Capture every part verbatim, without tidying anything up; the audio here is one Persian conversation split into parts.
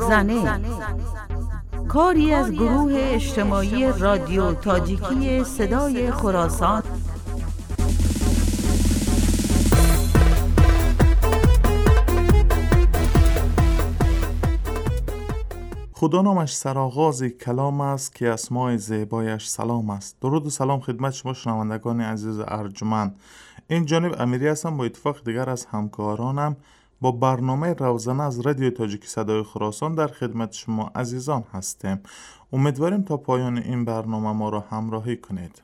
زنه، کاری از گروه اجتماعی رادیو تاجیکی صدای خراسان. خدا نامش سرآغاز کلام است که اسماء زیبایش سلام است. درود و سلام خدمت شما شنوندگان عزیز ارجمند. این جانب امیری هستم، با اتفاق دیگر از همکارانم با برنامه روزانه از رادیو تاجیکی صدای خراسان در خدمت شما عزیزان هستیم. امیدواریم تا پایان این برنامه ما را همراهی کنید.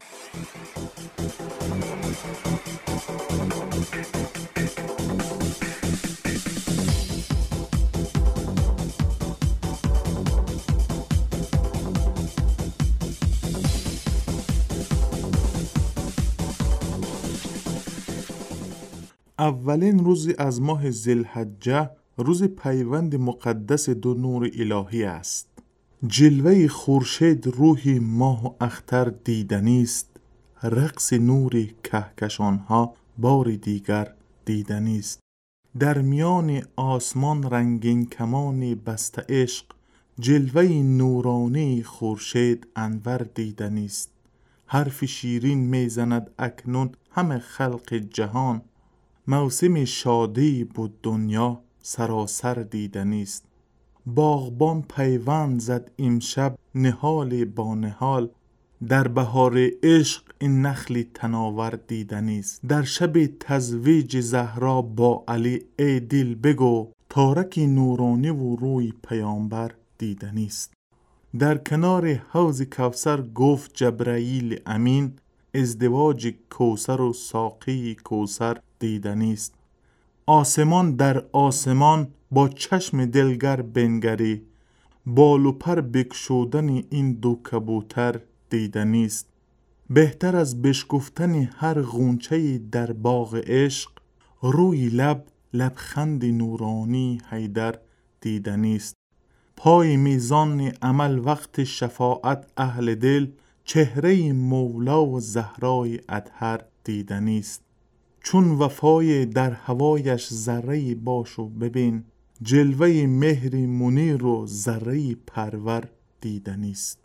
اولین روزی از ماه ذوالحجه روز پیوند مقدس دو نور الهی است. جلوه خورشید روحی ماه و اختر دیدنی است، رقص نور کهکشانها بار دیگر دیدنی است. در میان آسمان رنگین کمان بسته عشق، جلوه نورانی خورشید انور دیدنی است. حرف شیرین میزند اکنون همه خلق جهان، موسم شادی بود دنیا سراسر دیدنی است. باغبان پیوند زد امشب نهال با نهال، در بهار عشق این نخل تناور دیدنی است. در شب تزویج زهرا با علی ای دل بگو، تارک نورانی و روی پیامبر دیدنی است. در کنار حوض کوثر گفت جبرائیل امین، ازدواج کوثر و ساقی کوثر دیدنی است. آسمان در آسمان با چشم دلگر بنگری، بال و پر بگشودن این دو کبوتر دیدنی است. بهتر از بشکفتن هر غنچه در باغ عشق، روی لب لبخند نورانی حیدر دیدنی است. پای میزان عمل وقت شفاعت اهل دل، چهره مولا و زهرای اطهر دیدنی است. چون وفای در هوایش ذره باش و ببین، جلوه مهر منیر و ذره پرور دیدنی است.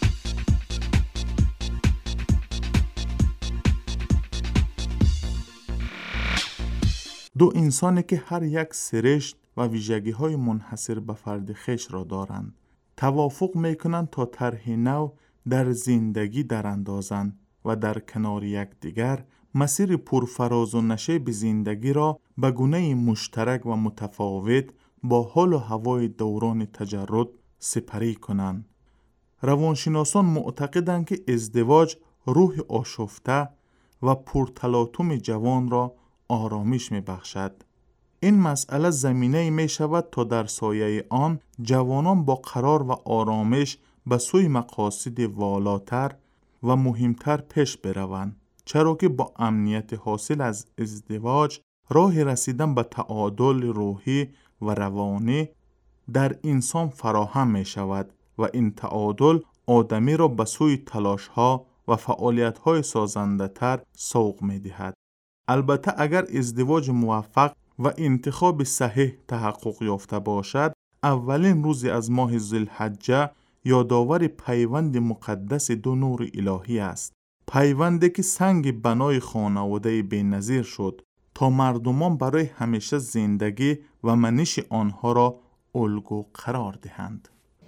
دو انسانی که هر یک سرشت و ویژگی های منحصر به فرد خویش را دارند، توافق میکنند تا طرح نو در زندگی در اندازند و در کنار یک دیگر مسیر پرفراز و نشیب زندگی را به گونه مشترک و متفاوت با حال و هوای دوران تجرد سپری کنند. روانشناسان معتقدند که ازدواج روح آشفته و پرتلاطم جوان را آرامش می بخشد. این مسئله زمینه می شود تا در سایه آن جوانان با قرار و آرامش به سوی مقاصد والاتر و مهمتر پیش بروند، چرا که با امنیت حاصل از ازدواج راه رسیدن به تعادل روحی و روانی در انسان فراهم می شود و این تعادل آدمی را به سوی تلاش ها و فعالیت های سازنده تر سوق می دهد. البته اگر ازدواج موفق و انتخاب صحیح تحقق یافته باشد، اولین روزی از ماه ذوالحجه یادآور پیوند مقدس دو نور الهی است. پیوندی که سنگ بنای خانواده بی‌نظیر شد تا مردمان برای همیشه زندگی و منش آنها را الگو قرار دهند.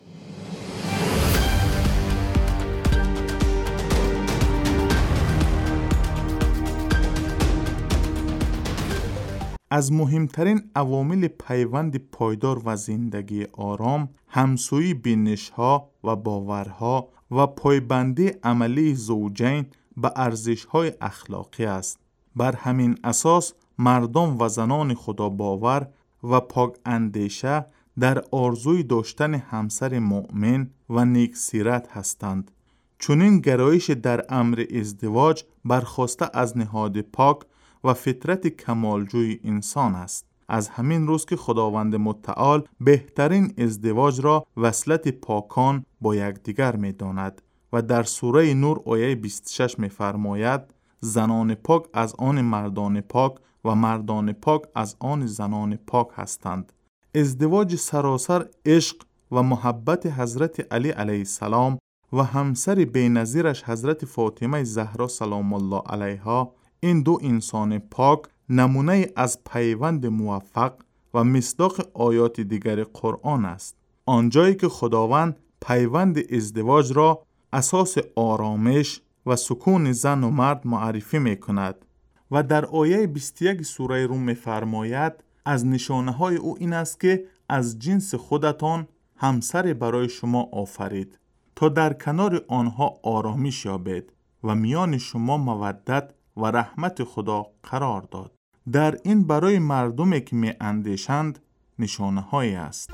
از مهمترین عوامل پیوند پایدار و زندگی آرام، همسویی بینش‌ها و باورها و پایبندی عملی زوجین به ارزش‌های اخلاقی است. بر همین اساس مردم و زنان خدا باور و پاک اندیشه در آرزوی داشتن همسر مؤمن و نیک سیرت هستند. چنین گرایش در امر ازدواج برخواسته از نهاد پاک و فطرت کمالجوی انسان است. از همین روز که خداوند متعال بهترین ازدواج را وصلت پاکان با یکدیگر می داند و در سوره نور آیه بیست و شش می فرماید: زنان پاک از آن مردان پاک و مردان پاک از آن زنان پاک هستند. ازدواج سراسر عشق و محبت حضرت علی علیه السلام و همسر بی‌نظیرش حضرت فاطمه زهرا سلام الله علیها، این دو انسان پاک نمونه از پیوند موفق و مصداق آیات دیگر قرآن است. آنجایی که خداوند پیوند ازدواج را اساس آرامش و سکون زن و مرد معرفی می کند و در آیه بیست و یک سوره روم می فرماید از نشانه های او این است که از جنس خودتان همسر برای شما آفرید تا در کنار آنها آرامش یابید و میان شما مودت و رحمت خدا قرار داد. در این برای مردمی که می اندیشند نشانه هایی است.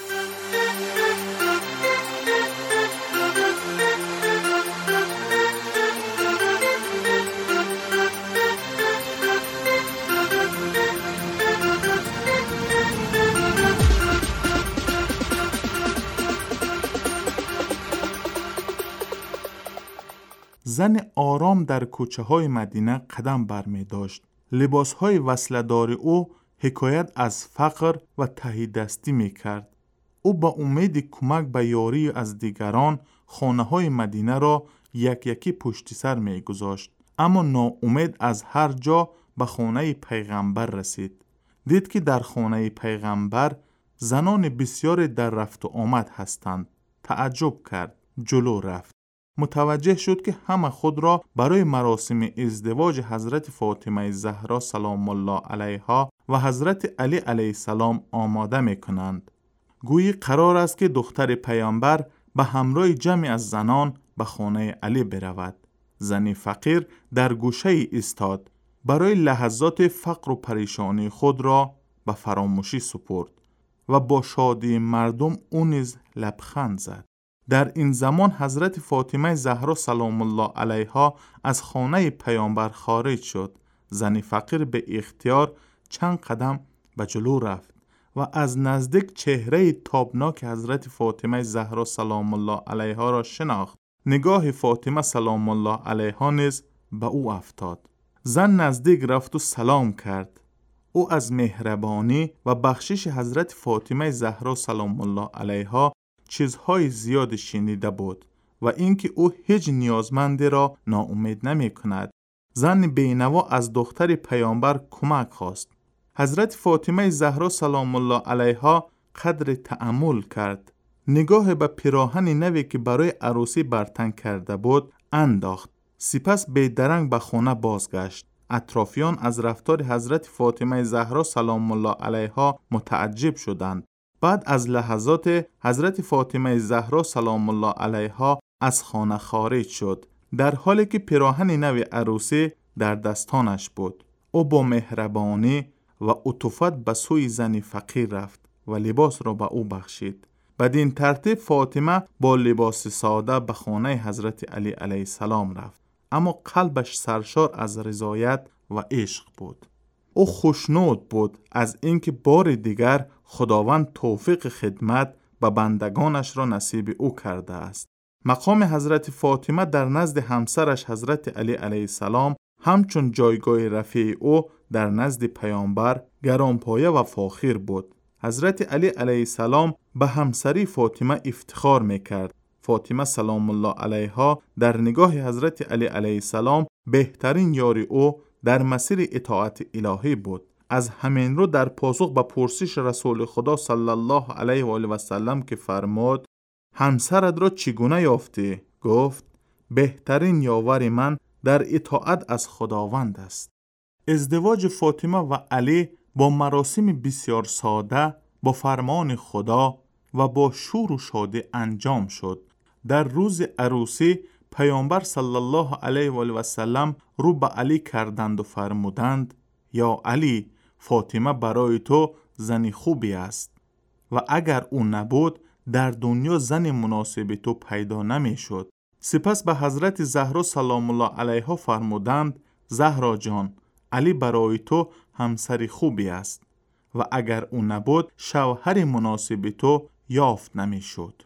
زن آرام در کوچه های مدینه قدم برمی داشت. لباس های وصله‌دار او حکایت از فقر و تهیدستی می کرد. او با امید کمک به یاری از دیگران خانه های مدینه را یک یکی پشت سر می گذاشت. اما ناامید از هر جا به خانه پیغمبر رسید. دید که در خانه پیغمبر زنان بسیار در رفت و آمد هستند. تعجب کرد. جلو رفت. متوجه شد که همه خود را برای مراسم ازدواج حضرت فاطمه زهرا سلام الله علیها و حضرت علی علیه السلام آماده می کنند. گویی قرار است که دختر پیامبر به همراه جمعی از زنان به خانه علی برود. زنی فقیر در گوشه ایستاد. برای لحظات فقر و پریشانی خود را به فراموشی سپرد و با شادی مردم او نیز لبخند زد. در این زمان حضرت فاطمه زهرا سلام الله علیها از خانه پیامبر خارج شد. زن فقیر به اختیار چند قدم به جلو رفت و از نزدیک چهره تابناک حضرت فاطمه زهرا سلام الله علیها را شناخت. نگاه فاطمه سلام الله علیها نیز به او افتاد. زن نزدیک رفت و سلام کرد. او از مهربانی و بخشش حضرت فاطمه زهرا سلام الله علیها چیزهای زیاد شنیده بود و اینکه او هیچ نیازمندی را ناامید نمی کند. زن بینوا از دختر پیامبر کمک خواست. حضرت فاطمه زهرا سلام الله علیها قدر تأمل کرد. نگاه به پیراهن نوی که برای عروسی برتن کرده بود انداخت. سپس بیدرنگ به خانه بازگشت. اطرافیان از رفتار حضرت فاطمه زهرا سلام الله علیها متعجب شدند. بعد از لحظات حضرت فاطمه زهرا سلام الله علیها از خانه خارج شد، در حالی که پیراهن نو عروسی در دستانش بود. او با مهربانی و عطوفت به سوی زن فقیر رفت و لباس را به او بخشید. بدین ترتیب فاطمه با لباس ساده به خانه حضرت علی علیه السلام رفت، اما قلبش سرشار از رضایت و عشق بود. او خوشنود بود از اینکه بار دیگر خداوند توفیق خدمت به بندگانش را نصیب او کرده است. مقام حضرت فاطمه در نزد همسرش حضرت علی علیه السلام همچون جایگاه رفیع او در نزد پیامبر گرانپایه و فاخر بود. حضرت علی علیه السلام به همسری فاطمه افتخار میکرد. فاطمه سلام الله علیها در نگاه حضرت علی علیه السلام بهترین یاری او در مسیر اطاعت الهی بود. از همین رو در پاسخ به پرسش رسول خدا صلی الله علیه و آله و سلم که فرمود همسرت را چگونه یافتی؟ گفت بهترین یاور من در اطاعت از خداوند است. ازدواج فاطمه و علی با مراسم بسیار ساده با فرمان خدا و با شور و شادی انجام شد. در روز عروسی پیامبر صلی الله علیه و آله و سلم رو به علی کردند و فرمودند یا علی، فاطمه برای تو زنی خوبی است و اگر او نبود در دنیا زن مناسب تو پیدا نمی شد. سپس به حضرت زهرا سلام الله علیها فرمودند زهرا جان، علی برای تو همسری خوبی است و اگر او نبود شوهر مناسب تو یافت نمی شد.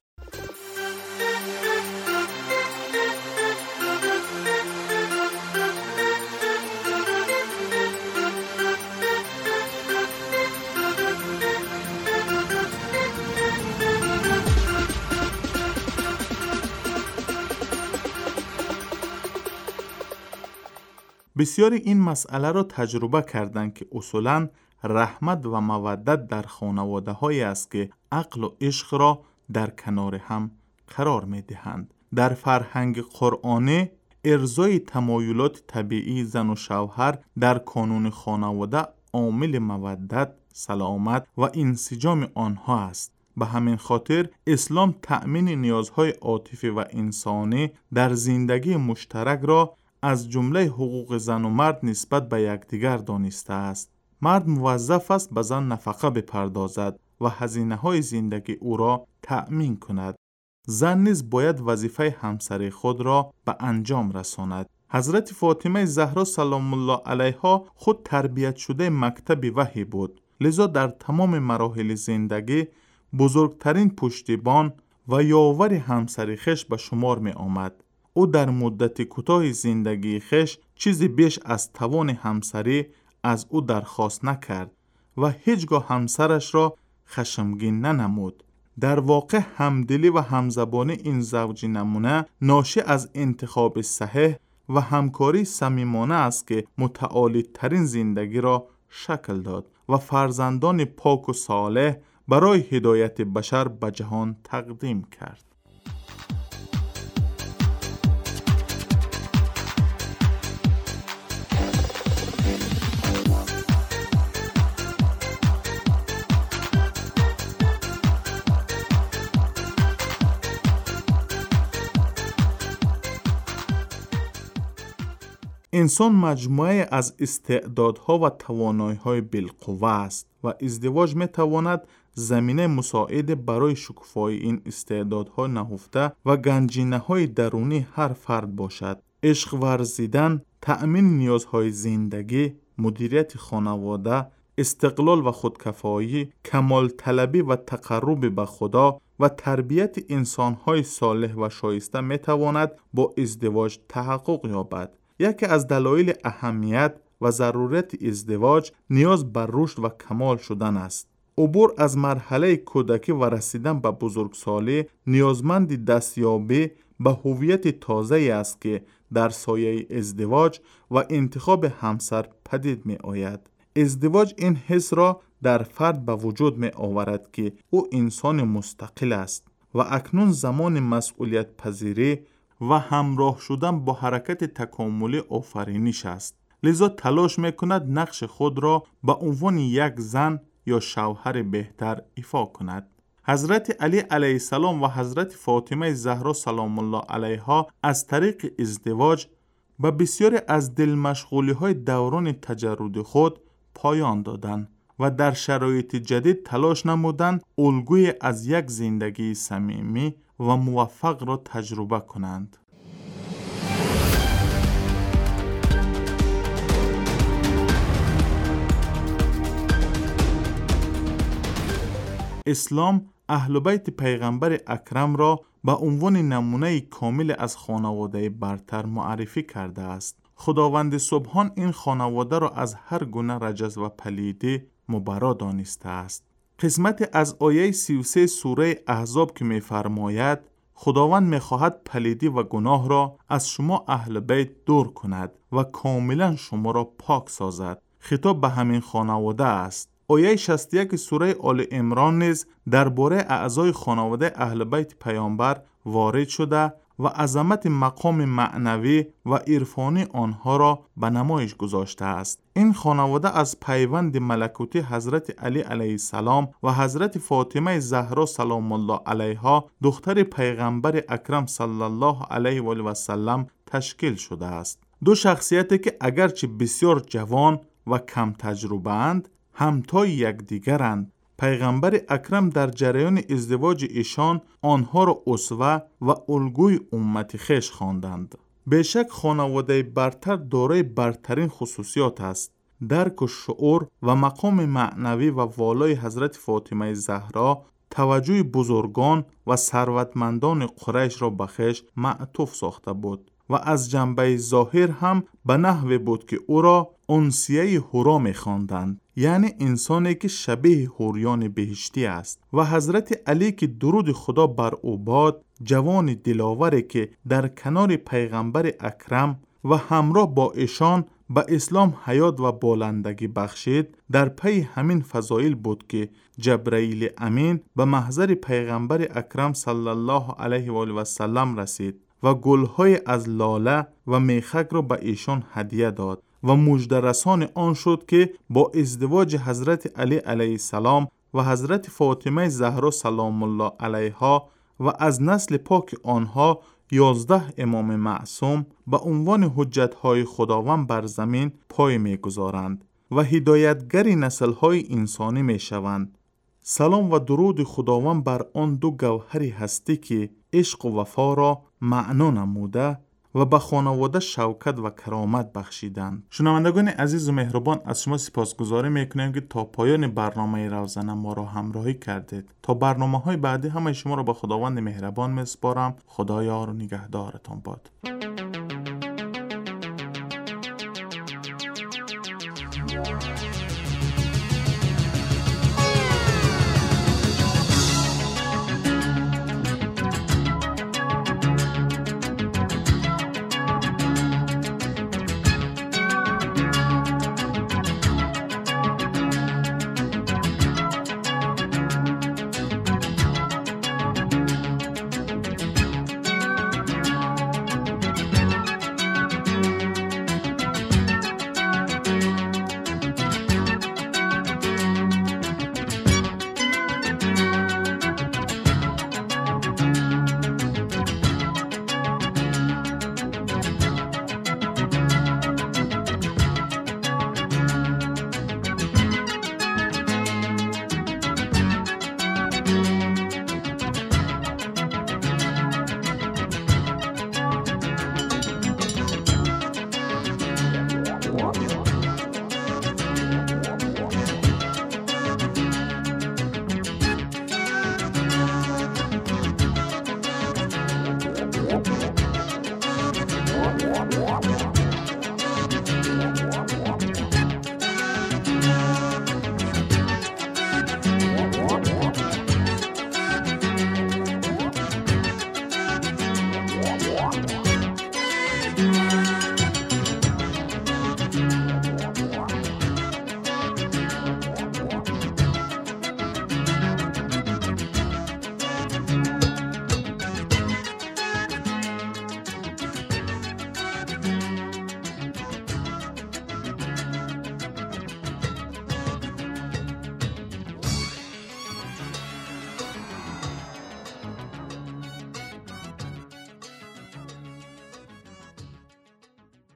بسیاری این مسئله را تجربه کردند که اصولاً رحمت و مودت در خانواده هایی است که عقل و عشق را در کنار هم قرار می دهند. در فرهنگ قرآنی ارضای تمایلات طبیعی زن و شوهر در کانون خانواده عامل مودت، سلامت و انسجام آنها است. به همین خاطر اسلام تأمین نیازهای عاطفی و انسانی در زندگی مشترک را از جمله حقوق زن و مرد نسبت به یکدیگر دانسته است. مرد موظف است به زن نفقه بپردازد و هزینه‌های زندگی او را تأمین کند. زن نیز باید وظیفه همسری خود را به انجام رساند. حضرت فاطمه زهرا سلام الله علیها خود تربیت شده مکتب وحی بود، لذا در تمام مراحل زندگی بزرگترین پشتیبان و یاور همسری خویش به شمار می آمد. او در مدت کوتاه زندگی خویش چیزی بیش از توان همسری از او درخواست نکرد و هیچگاه همسرش را خشمگین ننمود. در واقع همدلی و همزبانی این زوج نمونه ناشی از انتخاب صحیح و همکاری صمیمانه است که متعالی ترین زندگی را شکل داد و فرزندان پاک و صالح برای هدایت بشر به جهان تقدیم کرد. انسان مجموعه از استعدادها و توانایی‌های بالقوه است و ازدواج می‌تواند زمینه مساعد برای شکوفایی این استعدادها نهفته و گنجینه‌های درونی هر فرد باشد. عشق ورزیدن، تأمین نیازهای زندگی، مدیریت خانواده، استقلال و خودکفایی، کمال طلبی و تقرب به خدا و تربیت انسان‌های صالح و شایسته می‌تواند با ازدواج تحقق یابد. یکی از دلایل اهمیت و ضرورت ازدواج نیاز بر رشد و کمال شدن است. عبور از مرحله کودکی و رسیدن به بزرگسالی نیازمند دستیابی به هویت تازه است که در سایه ازدواج و انتخاب همسر پدید می آید. ازدواج این حس را در فرد به وجود می آورد که او انسان مستقل است و اکنون زمان مسئولیت پذیری و همراه شدن با حرکت تکاملی آفرینش است. لذا تلاش میکند نقش خود را به عنوان یک زن یا شوهر بهتر ایفا کند. حضرت علی علیه السلام و حضرت فاطمه زهرا سلام الله علیها از طریق ازدواج به بسیاری از دلمشغولی های دوران تجرد خود پایان دادند و در شرایط جدید تلاش نمودند الگوی از یک زندگی صمیمی و موفق را تجربه کنند. اسلام اهل بیت پیغمبر اکرم را به عنوان نمونه کامل از خانواده برتر معرفی کرده است. خداوند سبحان این خانواده را از هر گونه رجز و پلیدی مبرا دانسته است. قسمت از آیه سی و سه سوره احزاب که می فرماید خداوند می خواهد پلیدی و گناه را از شما اهل بیت دور کند و کاملا شما را پاک سازد. خطاب به همین خانواده است. آیه شصت و یک سوره آل عمران نیز درباره اعضای خانواده اهل بیت پیامبر وارد شده و عظمت مقام معنوی و عرفانی آنها را به نمایش گذاشته است. این خانواده از پیوند ملکوتی حضرت علی علیه السلام و حضرت فاطمه زهرا سلام الله علیها دختر پیغمبر اکرم صلی الله علیه و آله و سلم تشکیل شده است. دو شخصیتی که اگرچه بسیار جوان و کم تجربه اند، همتای یکدیگرند. پیغمبر اکرم در جریان ازدواج ایشان آنها را اسوه و الگوی امت خویش خواندند. بیشک خانواده برتر دارای برترین خصوصیات است. درک و شعور و مقام معنوی و والای حضرت فاطمه زهرا توجه بزرگان و ثروتمندان قریش را به خویش معطوف ساخته بود و از جنبه ظاهر هم به نحوی بود که او را انسیه حورا می خواندند، یعنی انسانی که شبیه حوریان بهشتی است. و حضرت علی که درود خدا بر او باد، جوان دلاوری که در کنار پیغمبر اکرم و همراه با ایشان به اسلام حیات و بالندگی بخشید، در پی همین فضایل بود که جبرائیل امین به محضر پیغمبر اکرم صلی الله علیه و آله و سلم رسید و گلهای از لاله و میخک را به ایشان هدیه داد و مژده رسان آن شد که با ازدواج حضرت علی علیه السلام و حضرت فاطمه زهرا سلام الله علیها و از نسل پاک آنها یازده امام معصوم به عنوان حجت‌های خداوند بر زمین پای می‌گذارند و هدایتگر نسل‌های انسانی می‌شوند. سلام و درود خداوند بر آن دو گوهر هستی که عشق و وفا را معنا نموده و به خانواده شوکت و کرامت بخشیدند. شنوندگان عزیز و مهربان، از شما سپاسگزاری میکنیم که تا پایان برنامه روزنه ما را همراهی کردید. تا برنامه های بعدی همه شما را به خداوند مهربان میسپارم. خدا یار و نگهدارتان باد.